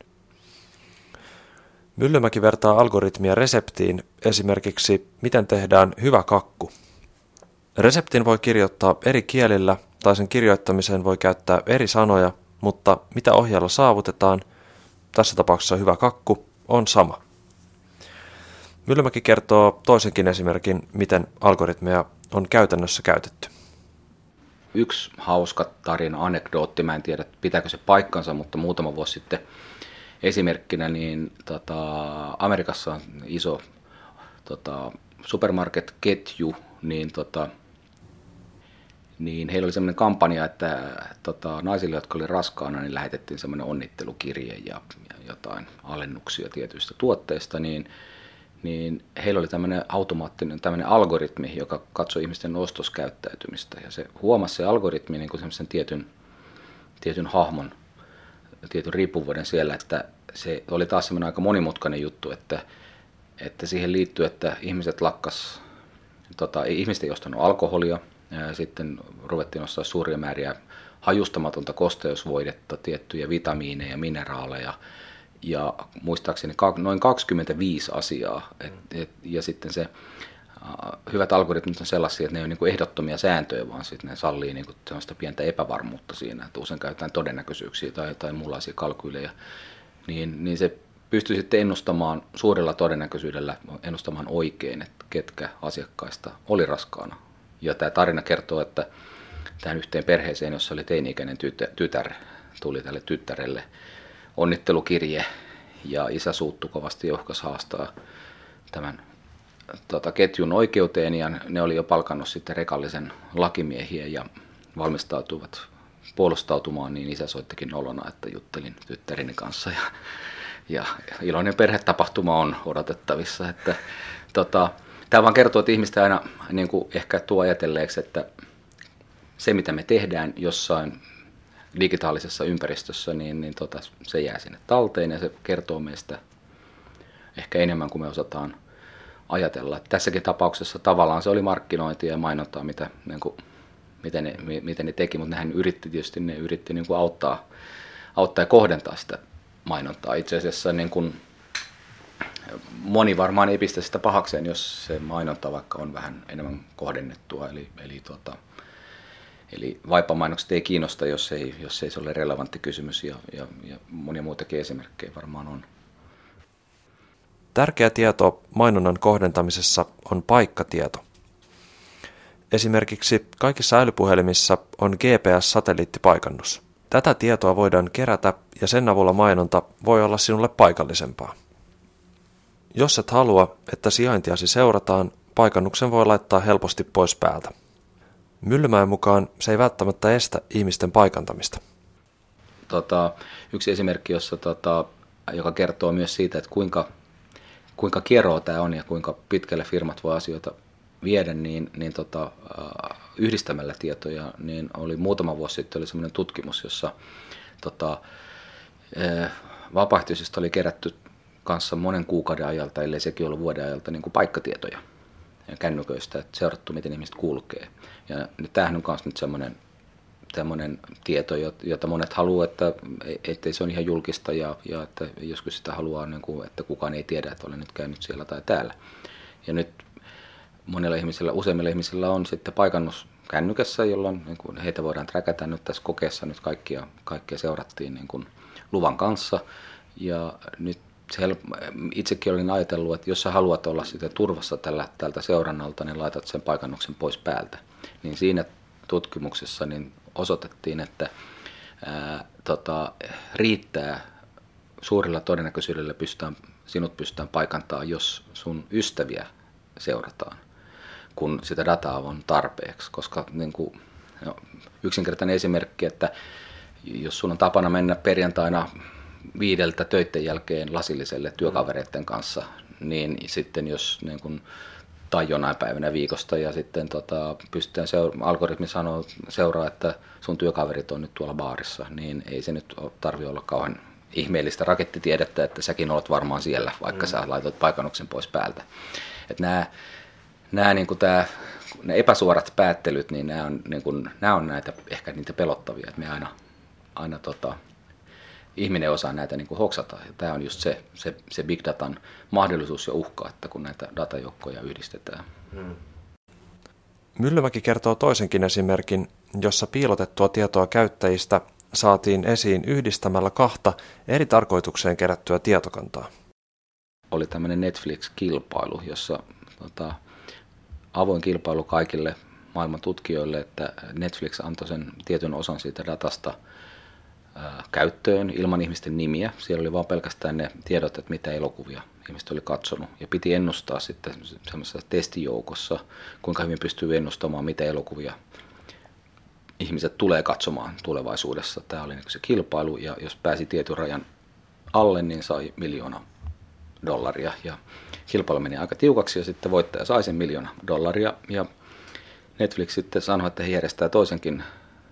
Speaker 1: Myllymäki vertaa algoritmia reseptiin, esimerkiksi miten tehdään hyvä kakku. Reseptin voi kirjoittaa eri kielillä tai sen kirjoittamiseen voi käyttää eri sanoja, mutta mitä ohjeella saavutetaan, tässä tapauksessa hyvä kakku, on sama. Myllymäki kertoo toisenkin esimerkin, miten algoritmeja on käytännössä käytetty.
Speaker 3: Yksi hauska tarina, anekdootti, mä en tiedä pitääkö se paikkansa, mutta muutama vuosi sitten esimerkkinä, niin tota, Amerikassa on iso tota, supermarket-ketju, niin, tota, niin heillä oli semmoinen kampanja, että tota, naisille, jotka oli raskaana, niin lähetettiin semmoinen onnittelukirje ja, ja jotain alennuksia tietyistä tuotteista, niin niin heillä oli tämmöinen automaattinen tämmöinen algoritmi, joka katsoi ihmisten ostoskäyttäytymistä. Ja se huomasi se algoritmi niin kuin semmoisen tietyn, tietyn hahmon, tietyn riippuvuuden siellä, että se oli taas semmoinen aika monimutkainen juttu, että, että siihen liittyy, että ihmiset lakkas, tota, ihmiset ei ostanut alkoholia, ja sitten ruvettiin ostaa suuria määriä hajustamatonta kosteusvoidetta, tiettyjä vitamiineja, mineraaleja, ja muistaakseni noin kaksikymmentäviisi asiaa, et, et, ja sitten se uh, hyvät algoritmit on sellaisia, että ne ei ole niin kuin ehdottomia sääntöjä, vaan sitten ne sallii niin kuin sellaista pientä epävarmuutta siinä, että usein käytetään todennäköisyyksiä tai, tai muunlaisia kalkyyleja, niin, niin se pystyy sitten ennustamaan suurella todennäköisyydellä ennustamaan oikein, että ketkä asiakkaista oli raskaana. Ja tämä tarina kertoo, että tähän yhteen perheeseen, jossa oli teini-ikäinen tytär, tuli tälle tyttärelle onnittelukirje, ja isä suuttui kovasti ja uhkasi haastaa tämän tota, ketjun oikeuteen, ja ne oli jo palkannut sitten rekallisen lakimiehiä ja valmistautuivat puolustautumaan, niin isä soittikin nolona, että juttelin tyttärini kanssa, ja, ja iloinen perhetapahtuma on odotettavissa. Että, tota, tämä vaan kertoo, että ihmistä aina niin kuin ehkä tuo ajatelleeksi, että se mitä me tehdään jossain digitaalisessa ympäristössä, niin, niin tota, se jää sinne talteen ja se kertoo meistä ehkä enemmän kuin me osataan ajatella. Tässäkin tapauksessa tavallaan se oli markkinointia ja mainontaa, mitä, niin kuin, miten, ne, miten ne teki, mutta nehän yritti tietysti ne yritti niin kuin auttaa, auttaa ja kohdentaa sitä mainontaa. Itse asiassa niin kuin, moni varmaan ei pistä sitä pahakseen, jos se mainonta vaikka on vähän enemmän kohdennettua, eli, eli tota, Eli vaippamainokset ei kiinnosta, jos ei, jos ei se ole relevantti kysymys, ja, ja, ja monia muitakin esimerkkejä varmaan on.
Speaker 1: Tärkeä tieto mainonnan kohdentamisessa on paikkatieto. Esimerkiksi kaikissa älypuhelimissa on G P S-satelliittipaikannus. Tätä tietoa voidaan kerätä ja sen avulla mainonta voi olla sinulle paikallisempaa. Jos et halua, että sijaintiasi seurataan, paikannuksen voi laittaa helposti pois päältä. Myllymäen mukaan se ei välttämättä estä ihmisten paikantamista.
Speaker 3: Tota, yksi esimerkki, jossa, tota, joka kertoo myös siitä, että kuinka, kuinka kieroa tämä on ja kuinka pitkälle firmat voi asioita viedä, niin, niin tota, yhdistämällä tietoja, niin oli muutama vuosi sitten oli sellainen tutkimus, jossa tota, vapaaehtoisista oli kerätty kanssa monen kuukauden ajalta, ellei sekin ollut vuoden ajalta, niin kuin paikkatietoja ja kännyköistä, että seurattu, miten ihmiset kulkee. Ja tämähän on myös nyt semmoinen, semmoinen tieto, jota monet haluaa, että ettei se on ihan julkista ja, ja että joskus sitä haluaa, niin kuin, että kukaan ei tiedä, että olen nyt käynyt siellä tai täällä. Ja nyt monilla ihmisillä, useimmilla ihmisillä on sitten paikannus kännykässä, jolloin niin kuin heitä voidaan träkätä. Nyt tässä kokeessa nyt kaikkia, kaikkia seurattiin niin kuin luvan kanssa. Ja nyt itsekin olin ajatellut, että jos sä haluat olla sitten turvassa tällä, tältä seurannalta, niin laitat sen paikannuksen pois päältä. Niin siinä tutkimuksessa niin osoitettiin, että ää, tota, riittää suurilla todennäköisyydellä pystytään, sinut pystytään paikantamaan, jos sun ystäviä seurataan, kun sitä dataa on tarpeeksi. Koska niin kuin, no, yksinkertainen esimerkki, että jos sun on tapana mennä perjantaina viideltä töiden jälkeen lasilliselle työkavereiden kanssa, niin sitten jos niin kun, tai jonain päivänä viikosta ja sitten tota, pystytään seura- algoritmi sanoo seuraa, että sun työkaverit on nyt tuolla baarissa, niin ei se nyt tarvitse olla kauhean ihmeellistä rakettitiedettä, että säkin olet varmaan siellä, vaikka mm. sä laitoit paikannuksen pois päältä. Että nämä, nämä, niin kuin tämä, ne epäsuorat päättelyt, niin nämä on, niin kuin, nämä on näitä, ehkä niitä pelottavia, että me aina, aina tota, ihminen osaa näitä niin kuin hoksata. Ja tämä on just se, se, se big datan mahdollisuus ja uhka, että kun näitä datajoukkoja yhdistetään. Hmm.
Speaker 1: Myllymäki kertoo toisenkin esimerkin, jossa piilotettua tietoa käyttäjistä saatiin esiin yhdistämällä kahta eri tarkoitukseen kerättyä tietokantaa.
Speaker 3: oli tämmöinen Netflix-kilpailu, jossa tota, avoin kilpailu kaikille maailman tutkijoille, että Netflix antoi sen tietyn osan siitä datasta ää, käyttöön ilman ihmisten nimiä. Siellä oli vaan pelkästään ne tiedot, että mitä elokuvia ihmiset oli katsonut. Ja piti ennustaa sitten semmoisessa testijoukossa, kuinka hyvin pystyy ennustamaan, mitä elokuvia ihmiset tulee katsomaan tulevaisuudessa. Tämä oli se kilpailu, ja jos pääsi tietyn rajan alle, niin sai miljoona dollaria. Ja kilpailu meni aika tiukaksi, ja sitten voittaja sai sen miljoona dollaria. Ja Netflix sitten sanoi, että he järjestää toisenkin,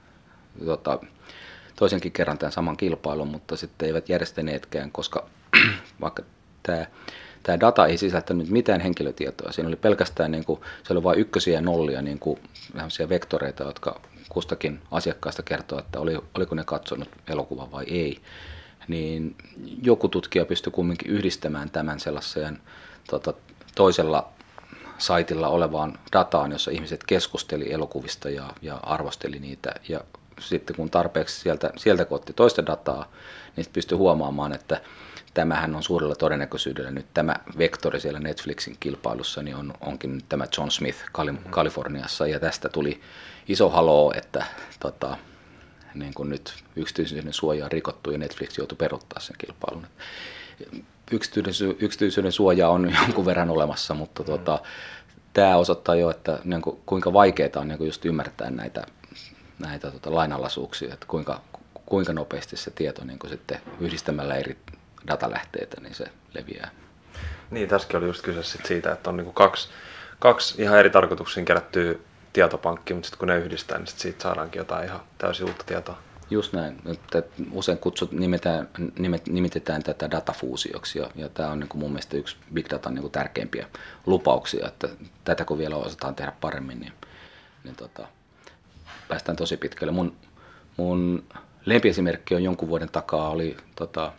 Speaker 3: tota, toisenkin kerran tämän saman kilpailun, mutta sitten eivät järjestäneetkään, koska vaikka tämä, tämä data ei sisältänyt mitään henkilötietoa. Siinä oli pelkästään, niin kuin, se oli vain ykkösiä ja nollia, niin kuin vektoreita, jotka kustakin asiakkaasta kertoo, että oli, oliko ne katsonut elokuvan vai ei. Niin joku tutkija pystyi kumminkin yhdistämään tämän sellaiseen tota, toisella saitilla olevaan dataan, jossa ihmiset keskusteli elokuvista ja, ja arvosteli niitä. Ja sitten kun tarpeeksi sieltä, sieltä kun otti toista dataa, niin pystyi huomaamaan, että tämähän on suurella todennäköisyydellä nyt tämä vektori siellä Netflixin kilpailussa, niin on, onkin nyt tämä John Smith Kali- Kaliforniassa. Ja tästä tuli iso haloo, että tota, niin kuin nyt yksityisyyden suoja on rikottu ja Netflix joutui peruuttaa sen kilpailun. Yksityisyyden, yksityisyyden suoja on jonkun verran olemassa, mutta mm. tuota, tämä osoittaa jo, että niin kuin, kuinka vaikeaa on niin kuin just ymmärtää näitä, näitä tuota, lainalaisuuksia, että kuinka, kuinka nopeasti se tieto niin kuin sitten yhdistämällä eri datalähteitä, niin se leviää.
Speaker 1: Niin, tässäkin oli just kyse sit siitä, että on niin kuin kaksi, kaksi ihan eri tarkoituksiin kerättyä tietopankkia, mutta sitten kun ne yhdistää, niin sit siitä saadaankin jotain ihan täysin uutta tietoa.
Speaker 3: Just näin. Että usein kutsut, nimetään, nimet, nimitetään tätä datafuusioksi, ja, ja tämä on niin kuin mun mielestä yksi Big Datan niin kuin tärkeimpiä lupauksia, että tätä kun vielä osataan tehdä paremmin, niin, niin tota, päästään tosi pitkälle. Mun, mun lempiesimerkki on jonkun vuoden takaa oli, tota,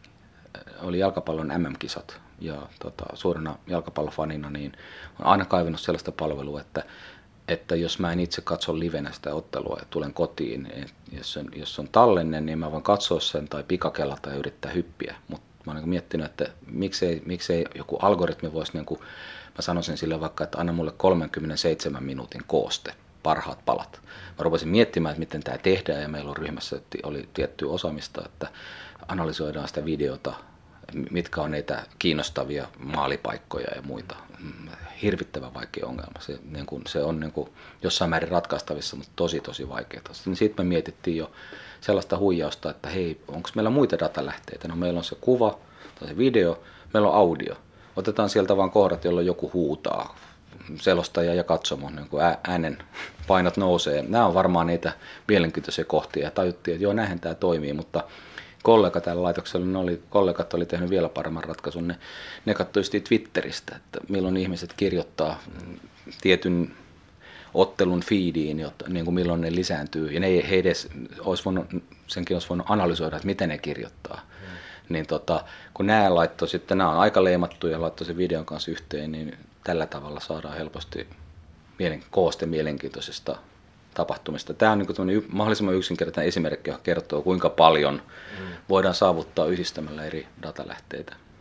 Speaker 3: oli jalkapallon M M-kisat, ja tota, suurena jalkapallofanina niin on aina kaivannut sellaista palvelua, että että jos mä en itse katso livenä sitä ottelua ja tulen kotiin, jos on, jos on tallenne, niin mä voin katsoa sen tai pikakelata ja yrittää hyppiä. Mutta mä oon niin miettinyt, että miksei, miksei joku algoritmi voisi, niin kuin, mä sanoisin sille vaikka, että anna mulle kolmekymmentäseitsemän minuutin kooste, parhaat palat. Mä rupesin miettimään, että miten tämä tehdään, ja meillä on ryhmässä oli tiettyä osaamista, että analysoidaan sitä videota, mitkä on niitä kiinnostavia maalipaikkoja ja muita. Hirvittävän vaikea ongelma. Se, niin kuin, se on niin kuin jossain määrin ratkaistavissa, mutta tosi tosi vaikeaa. Sitten me mietittiin jo sellaista huijausta, että hei, onko meillä muita datalähteitä? No meillä on se kuva tai se video, meillä on audio. Otetaan sieltä vaan kohdat, jolloin joku huutaa, selostaja ja katsomo, niin kuin äänen painot nousee. Nämä on varmaan niitä mielenkiintoisia kohtia, ja tajuttiin, että joo, näinhän tämä toimii, mutta kollega tällä laitoksella, ne oli, kollegat oli tehnyt vielä paremman ratkaisun. Ne, ne katsoivat Twitteristä, että milloin ihmiset kirjoittaa tietyn ottelun feediin, jotta, niin kuin milloin ne lisääntyy. Ja ne ei, he edes, olisi voinut, senkin olisi voinut analysoida, että miten ne kirjoittaa. Mm. Niin tota, kun nämä laittoi sitten, nämä on aika leimattu ja laittoi sen videon kanssa yhteen, niin tällä tavalla saadaan helposti mielen, kooste mielenkiintoisesta tapahtumista. Tämä on niin mahdollisimman yksinkertainen esimerkki, joka kertoo, kuinka paljon mm. voidaan saavuttaa yhdistämällä eri datalähteitä.